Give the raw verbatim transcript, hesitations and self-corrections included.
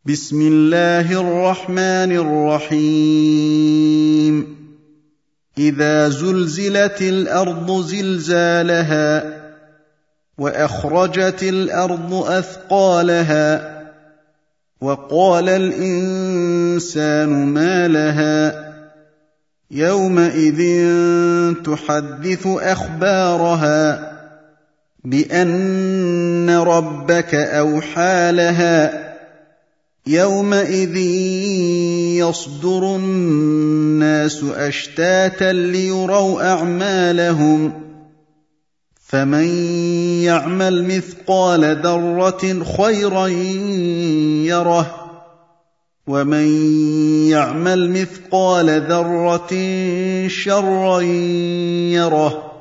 بسم الله الرحمن الرحيم إذا زلزلت الأرض زلزالها وأخرجت الأرض أثقالها وقال الإنسان ما لها يومئذ تحدث أخبارها بأن ربك أوحى لها يومئذ يصدر الناس أشتاتا ليروا أعمالهم فمن يعمل مثقال ذرة خيرا يره ومن يعمل مثقال ذرة شرا يره